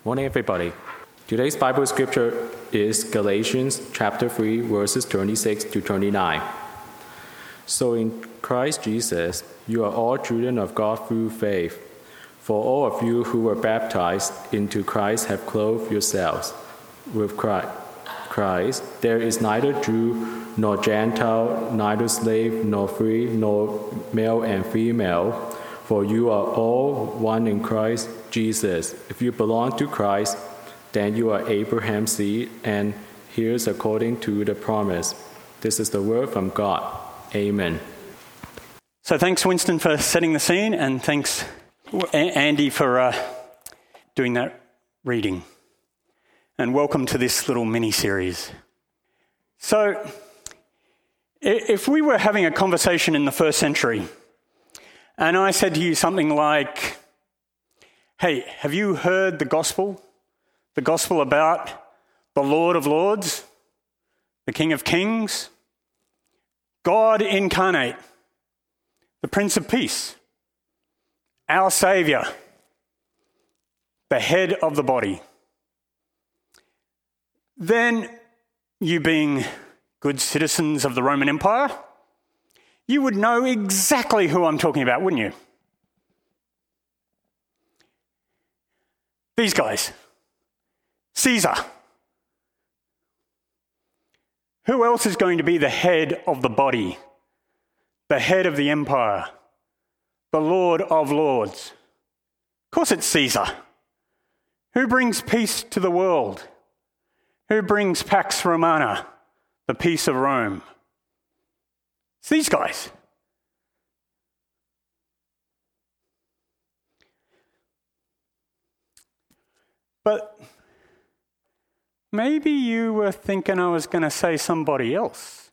Morning, everybody. Today's Bible scripture is Galatians chapter 3, verses 26 to 29. So in Christ Jesus, you are all children of God through faith. For all of you who were baptized into Christ have clothed yourselves with Christ. There is neither Jew nor Gentile, neither slave nor free, nor male and female, for you are all one in Christ Jesus. If you belong to Christ, then you are Abraham's seed and heirs according to the promise. This is the word from God. Amen. So thanks, Winston, for setting the scene, and thanks, Andy, for doing that reading. And welcome to this little mini-series. So, if we were having a conversation in the first century, and I said to you something like, hey, have you heard the gospel? The gospel about the Lord of Lords, the King of Kings, God incarnate, the Prince of Peace, our Saviour, the head of the body. Then, you being good citizens of the Roman Empire, you would know exactly who I'm talking about, wouldn't you? These guys. Caesar. Who else is going to be the head of the body, the head of the empire, the Lord of Lords? Of course it's Caesar. Who brings peace to the world? Who brings Pax Romana, the peace of Rome? It's these guys. But maybe you were thinking I was going to say somebody else.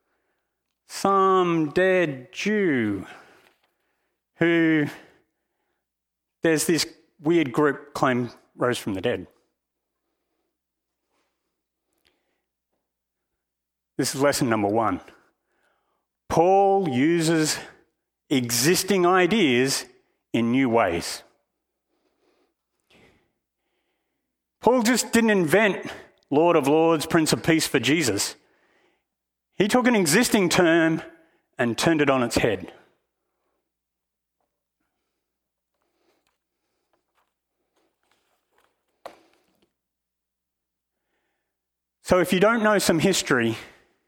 Some dead Jew who there's this weird group claim rose from the dead. This is lesson number 1. Paul uses existing ideas in new ways. Paul just didn't invent Lord of Lords, Prince of Peace for Jesus. He took an existing term and turned it on its head. So if you don't know some history,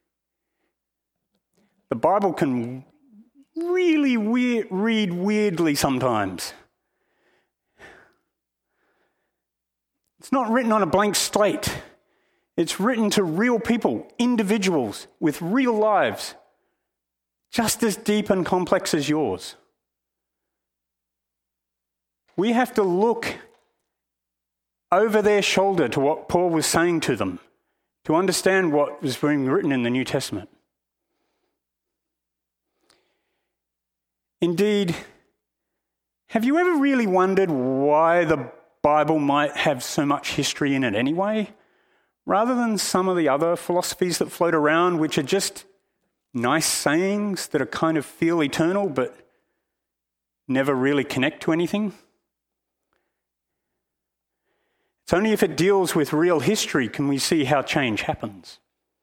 the Bible can really read weirdly sometimes. It's not written on a blank slate. It's written to real people, individuals with real lives, just as deep and complex as yours. We have to look over their shoulder to what Paul was saying to them to understand what was being written in the New Testament. Indeed, have you ever really wondered why the Bible might have so much history in it anyway, rather than some of the other philosophies that float around, which are just nice sayings that are kind of feel eternal but never really connect to anything? It's only if it deals with real history can we see how change happens.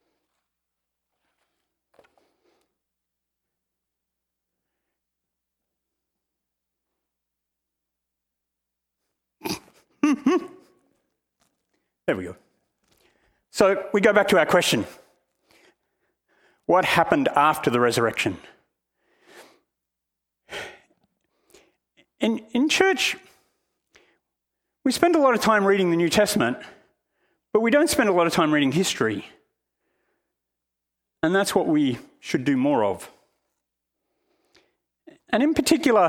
There we go. So we go back to our question. What happened after the resurrection? In church, we spend a lot of time reading the New Testament, but we don't spend a lot of time reading history. And that's what we should do more of. And in particular,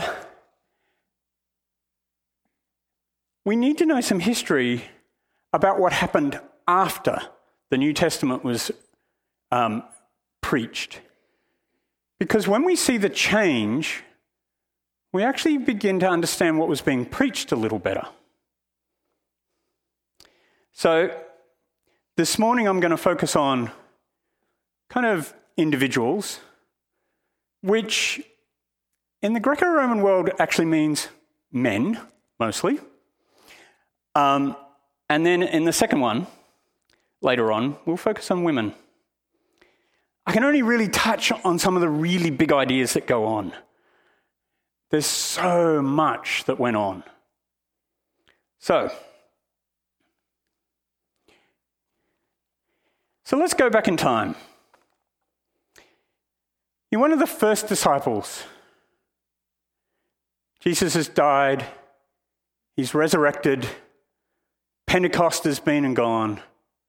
we need to know some history about what happened after the New Testament was preached. Because when we see the change, we actually begin to understand what was being preached a little better. So this morning I'm going to focus on kind of individuals, which in the Greco-Roman world actually means men, mostly. And then in the second one, later on, we'll focus on women. I can only really touch on some of the really big ideas that go on. There's so much that went on. So let's go back in time. You're one of the first disciples. Jesus has died. He's resurrected. Pentecost has been and gone.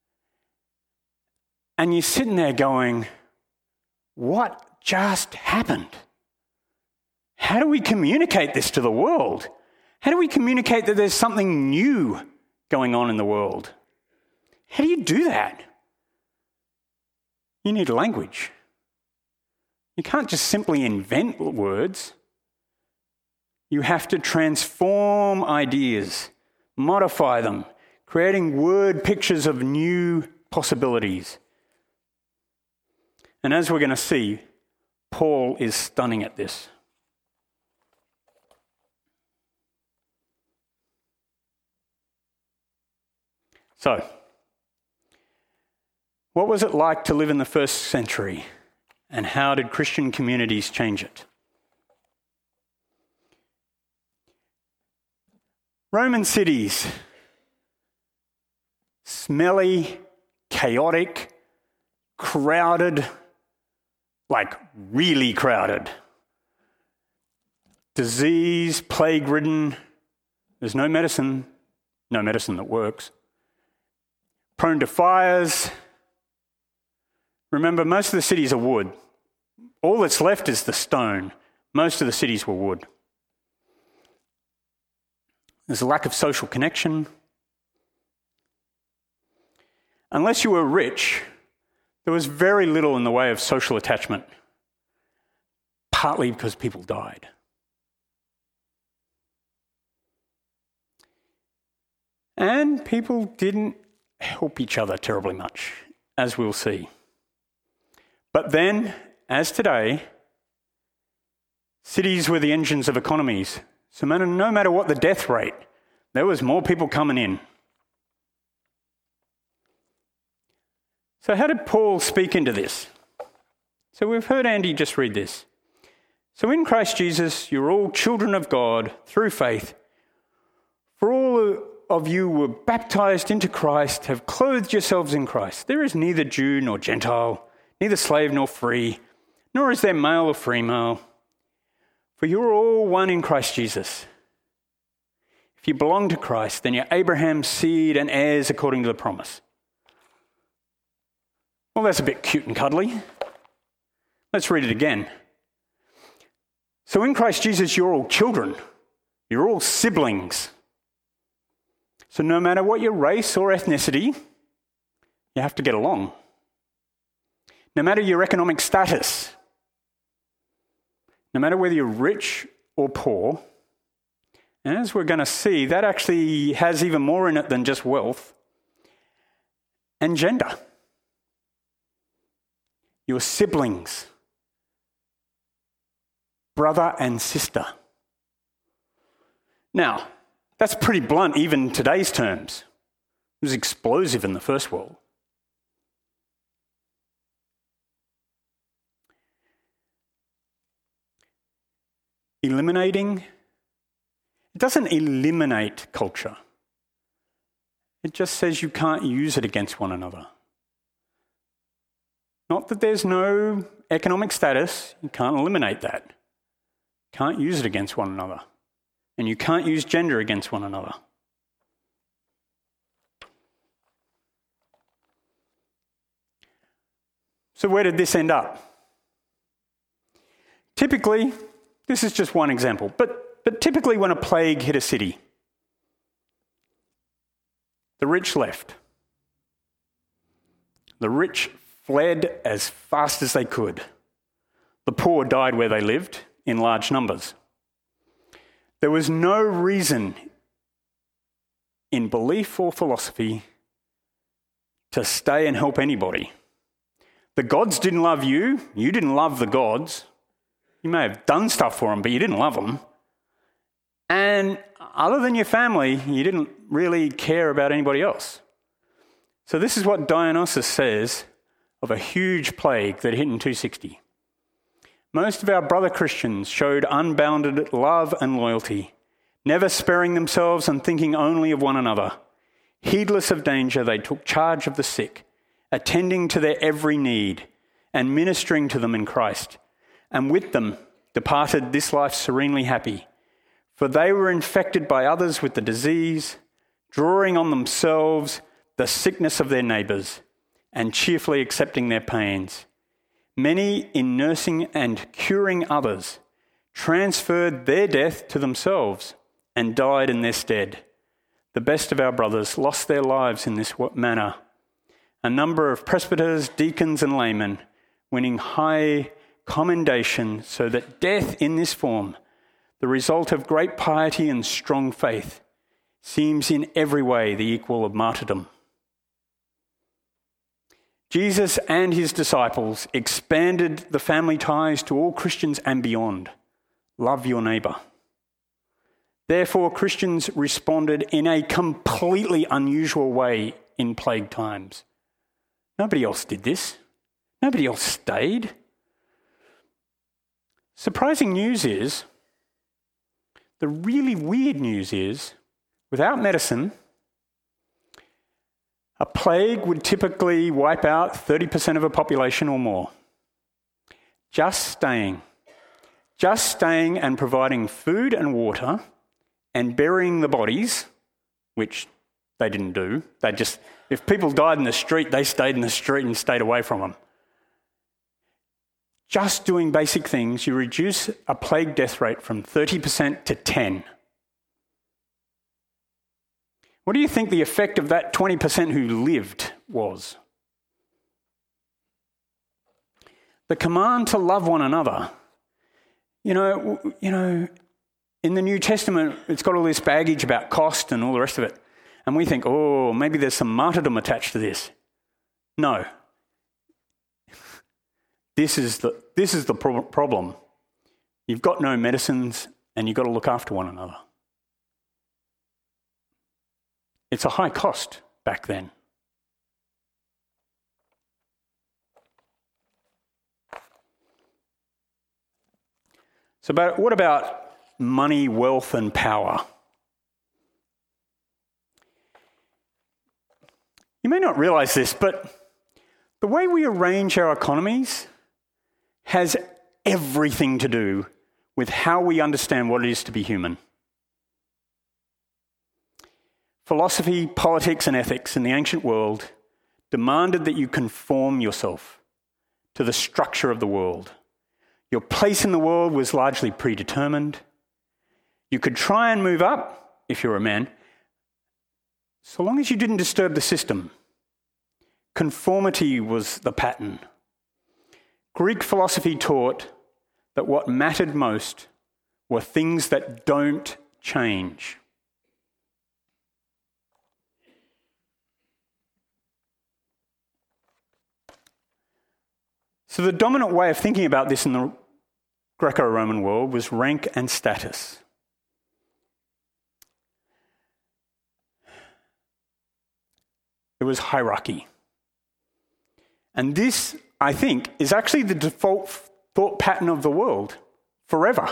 And you're sitting there going, what just happened? How do we communicate this to the world? How do we communicate that there's something new going on in the world? How do you do that? You need language. You can't just simply invent words. You have to transform ideas, modify them, creating word pictures of new possibilities. And as we're going to see, Paul is stunning at this. So, what was it like to live in the first century, and how did Christian communities change it? Roman cities, smelly, chaotic, crowded, like really crowded. Disease, plague-ridden, there's no medicine that works. Prone to fires. Remember, most of the cities are wood. All that's left is the stone. Most of the cities were wood. There's a lack of social connection. Unless you were rich, there was very little in the way of social attachment, partly because people died. And people didn't help each other terribly much, as we'll see. But then, as today, cities were the engines of economies. So no matter what the death rate, there was more people coming in. So how did Paul speak into this? So we've heard Andy just read this. So in Christ Jesus, you're all children of God through faith. For all of you were baptized into Christ, have clothed yourselves in Christ. There is neither Jew nor Gentile, neither slave nor free, nor is there male or female. For you are all one in Christ Jesus. If you belong to Christ, then you're Abraham's seed and heirs according to the promise. Well, that's a bit cute and cuddly. Let's read it again. So in Christ Jesus, you're all children. You're all siblings. So no matter what your race or ethnicity, you have to get along. No matter your economic status, no matter whether you're rich or poor, and as we're going to see, that actually has even more in it than just wealth, and gender. Your siblings, brother and sister. Now, that's pretty blunt, even in today's terms. It was explosive in the first world. Eliminating, it doesn't eliminate culture. It just says you can't use it against one another. Not that there's no economic status, you can't eliminate that. You can't use it against one another. And you can't use gender against one another. So where did this end up? Typically, this is just one example, but typically when a plague hit a city, the rich left. The rich fled as fast as they could. The poor died where they lived in large numbers. There was no reason in belief or philosophy to stay and help anybody. The gods didn't love you. You didn't love the gods. You may have done stuff for them, but you didn't love them. And other than your family, you didn't really care about anybody else. So this is what Dionysius says of a huge plague that hit in 260. Most of our brother Christians showed unbounded love and loyalty, never sparing themselves and thinking only of one another. Heedless of danger, they took charge of the sick, attending to their every need and ministering to them in Christ, and with them departed this life serenely happy. For they were infected by others with the disease, drawing on themselves the sickness of their neighbours, and cheerfully accepting their pains. Many, in nursing and curing others, transferred their death to themselves and died in their stead. The best of our brothers lost their lives in this manner. A number of presbyters, deacons, and laymen, winning high commendation, so that death in this form, the result of great piety and strong faith, seems in every way the equal of martyrdom. Jesus and his disciples expanded the family ties to all Christians and beyond. Love your neighbour. Therefore, Christians responded in a completely unusual way in plague times. Nobody else did this. Nobody else stayed. Surprising news is, the really weird news is, without medicine, a plague would typically wipe out 30% of a population or more. Just staying and providing food and water and burying the bodies, which they didn't do. If people died in the street, they stayed in the street and stayed away from them. Just doing basic things, you reduce a plague death rate from 30% to 10%. What do you think the effect of that 20% who lived was? The command to love one another. You know, in the New Testament, it's got all this baggage about cost and all the rest of it. And we think, oh, maybe there's some martyrdom attached to this. No. This is the problem. You've got no medicines and you've got to look after one another. It's a high cost back then. So what about money, wealth, and power? You may not realise this, but the way we arrange our economies has everything to do with how we understand what it is to be human. Philosophy, politics, and ethics in the ancient world demanded that you conform yourself to the structure of the world. Your place in the world was largely predetermined. You could try and move up if you're a man, so long as you didn't disturb the system. Conformity was the pattern. Greek philosophy taught that what mattered most were things that don't change. So the dominant way of thinking about this in the Greco-Roman world was rank and status. It was hierarchy. And this, I think, is actually the default thought pattern of the world forever.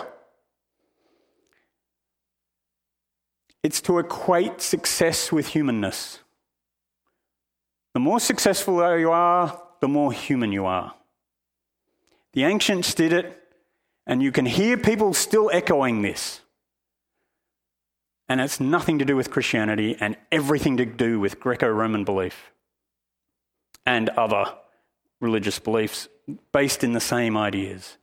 It's to equate success with humanness. The more successful you are, the more human you are. The ancients did it, and you can hear people still echoing this. And it's nothing to do with Christianity and everything to do with Greco-Roman belief and other religious beliefs based in the same ideas.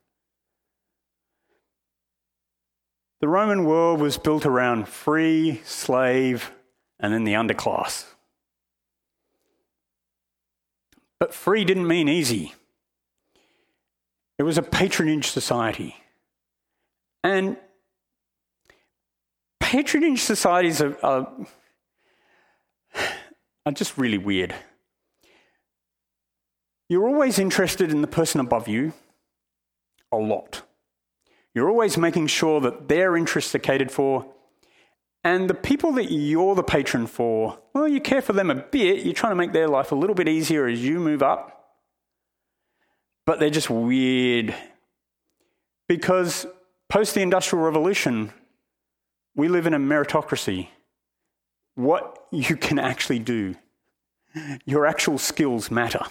The Roman world was built around free, slave, and then the underclass. But free didn't mean easy. It was a patronage society. And patronage societies are just really weird. You're always interested in the person above you a lot. You're always making sure that their interests are catered for And the people that you're the patron for, well, you care for them a bit. You're trying to make their life a little bit easier as you move up. But they're just weird. Because post the Industrial Revolution, we live in a meritocracy. What you can actually do, your actual skills matter.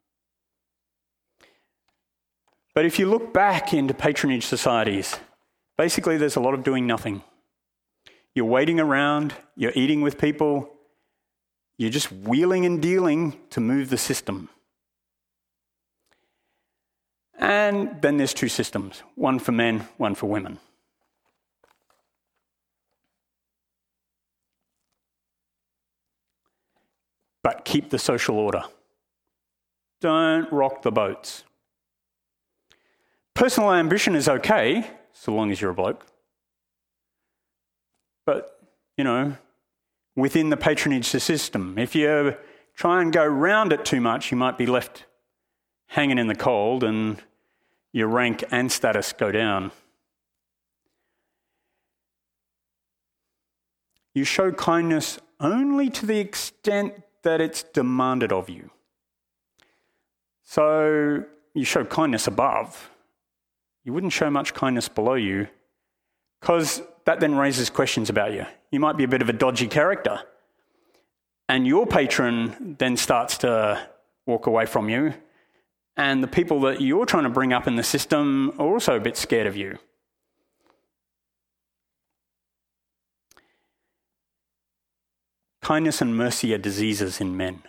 But if you look back into patronage societies, basically there's a lot of doing nothing. You're waiting around, you're eating with people, you're just wheeling and dealing to move the system. And then there's two systems, one for men, one for women. But keep the social order. Don't rock the boats. Personal ambition is okay, so long as you're a bloke. But, within the patronage system, if you try and go round it too much, you might be left hanging in the cold and your rank and status go down. You show kindness only to the extent that it's demanded of you. So you show kindness above. You wouldn't show much kindness below you, because that then raises questions about you. You might be a bit of a dodgy character, and your patron then starts to walk away from you, and the people that you're trying to bring up in the system are also a bit scared of you. Kindness and mercy are diseases in men.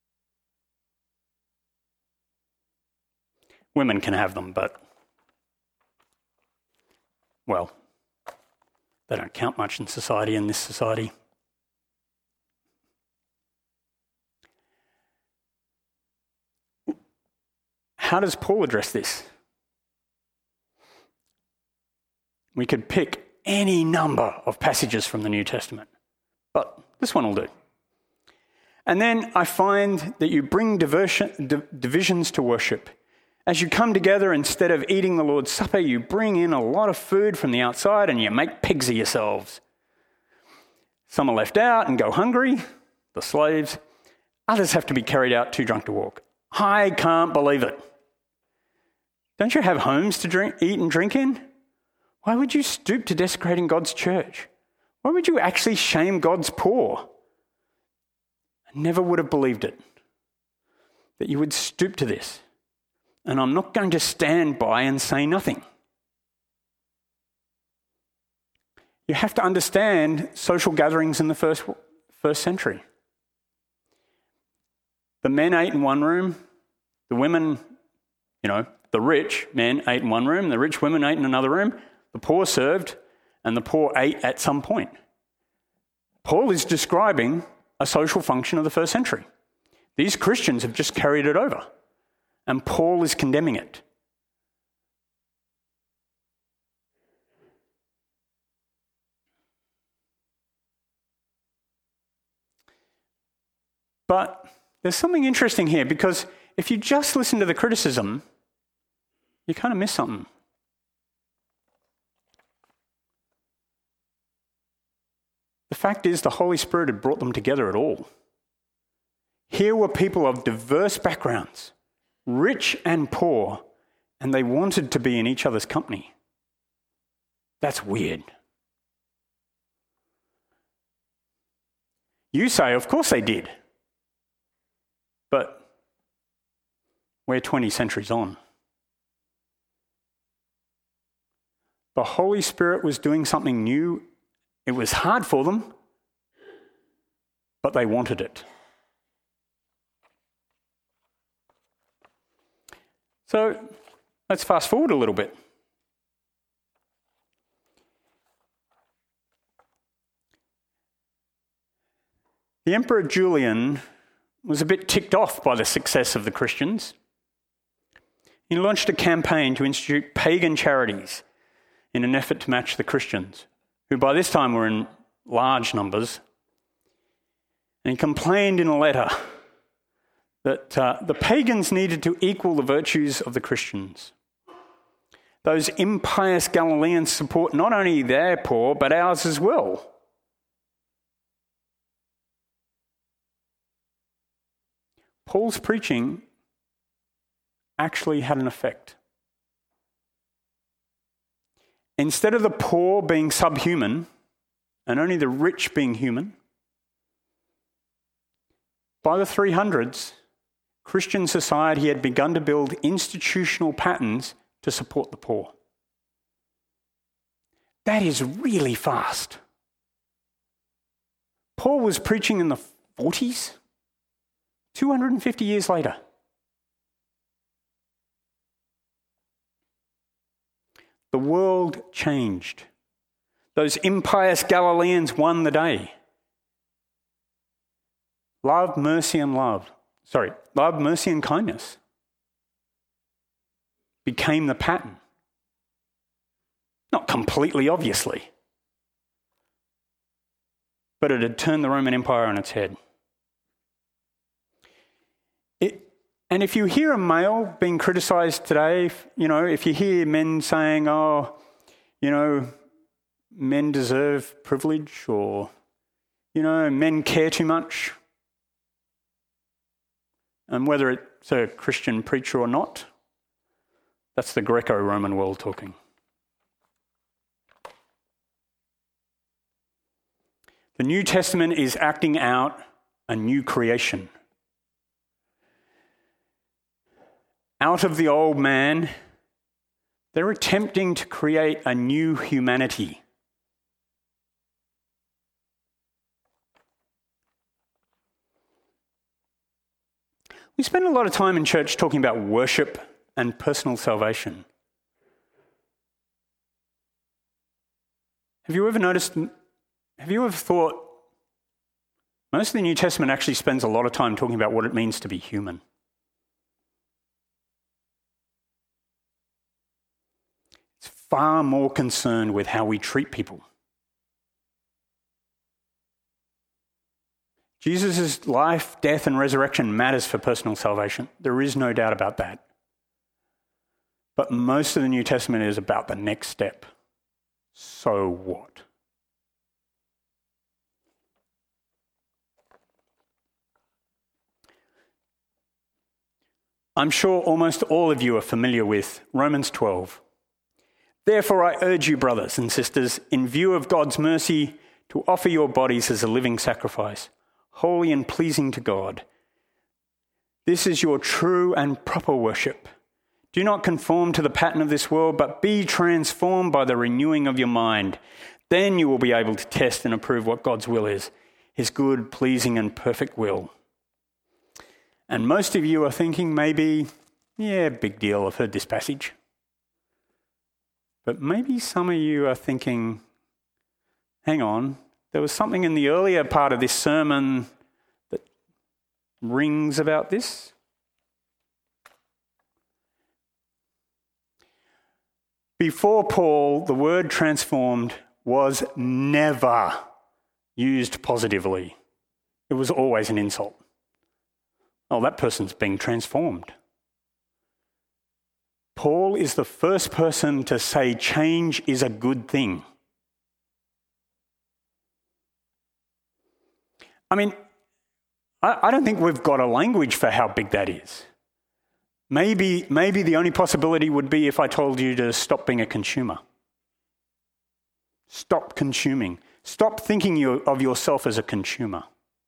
Women can have them, but, well, they don't count much in society, in this society. How does Paul address this? We could pick any number of passages from the New Testament, but this one will do. And then I find that you bring divisions to worship. As you come together, instead of eating the Lord's Supper, you bring in a lot of food from the outside and you make pigs of yourselves. Some are left out and go hungry, the slaves. Others have to be carried out too drunk to walk. I can't believe it. Don't you have homes to eat and drink in? Why would you stoop to desecrating God's church? Why would you actually shame God's poor? I never would have believed it, that you would stoop to this. And I'm not going to stand by and say nothing. You have to understand social gatherings in the first century. The men ate in one room, the women, the rich men ate in one room, the rich women ate in another room, the poor served, and the poor ate at some point. Paul is describing a social function of the first century. These Christians have just carried it over, and Paul is condemning it. But there's something interesting here, because if you just listen to the criticism, you kind of miss something. The fact is, the Holy Spirit had brought them together at all. Here were people of diverse backgrounds, rich and poor, and they wanted to be in each other's company. That's weird. You say, of course they did. But we're 20 centuries on. The Holy Spirit was doing something new. It was hard for them, but they wanted it. So let's fast forward a little bit. The Emperor Julian was a bit ticked off by the success of the Christians. He launched a campaign to institute pagan charities in an effort to match the Christians, who by this time were in large numbers. And he complained in a letter that the pagans needed to equal the virtues of the Christians. Those impious Galileans support not only their poor, but ours as well. Paul's preaching actually had an effect. Instead of the poor being subhuman and only the rich being human, by the 300s, Christian society had begun to build institutional patterns to support the poor. That is really fast. Paul was preaching in the 40s, 250 years later. The world changed. Those impious Galileans won the day. Love, mercy, and kindness became the pattern. Not completely, obviously, but it had turned the Roman Empire on its head. And if you hear a male being criticised today, if you hear men saying, men deserve privilege, or, men care too much, and whether it's a Christian preacher or not, that's the Greco-Roman world talking. The New Testament is acting out a new creation. Out of the old man, they're attempting to create a new humanity. We spend a lot of time in church talking about worship and personal salvation. Have you ever thought, most of the New Testament actually spends a lot of time talking about what it means to be human? It's far more concerned with how we treat people. Jesus' life, death, and resurrection matters for personal salvation. There is no doubt about that. But most of the New Testament is about the next step. So what? I'm sure almost all of you are familiar with Romans 12. Therefore, I urge you, brothers and sisters, in view of God's mercy, to offer your bodies as a living sacrifice, holy and pleasing to God. This is your true and proper worship. Do not conform to the pattern of this world, but be transformed by the renewing of your mind. Then you will be able to test and approve what God's will is, his good, pleasing, and perfect will. And most of you are thinking maybe, big deal, I've heard this passage. But maybe some of you are thinking, hang on, there was something in the earlier part of this sermon that rings about this. Before Paul, the word transformed was never used positively. It was always an insult. Oh, that person's being transformed. Paul is the first person to say change is a good thing. I mean, I don't think we've got a language for how big that is. Maybe the only possibility would be if I told you to stop being a consumer. Stop consuming. Stop thinking of yourself as a consumer.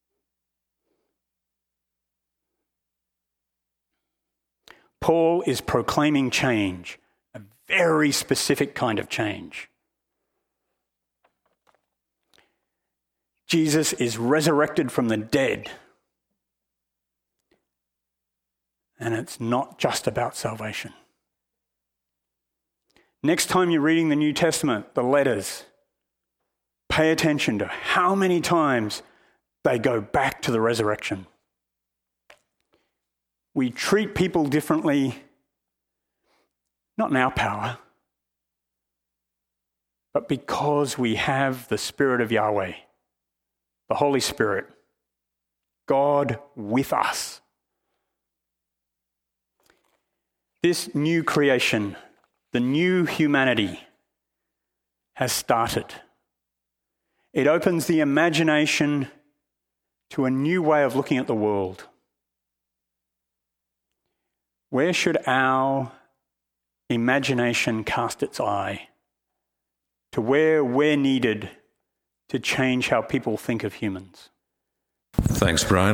Paul is proclaiming change, a very specific kind of change. Jesus is resurrected from the dead. And it's not just about salvation. Next time you're reading the New Testament, the letters, pay attention to how many times they go back to the resurrection. We treat people differently, not in our power, but because we have the Spirit of Yahweh, the Holy Spirit, God with us. This new creation, the new humanity, has started. It opens the imagination to a new way of looking at the world. Where should our imagination cast its eye? To where we're needed to change how people think of humans? Thanks, Brian.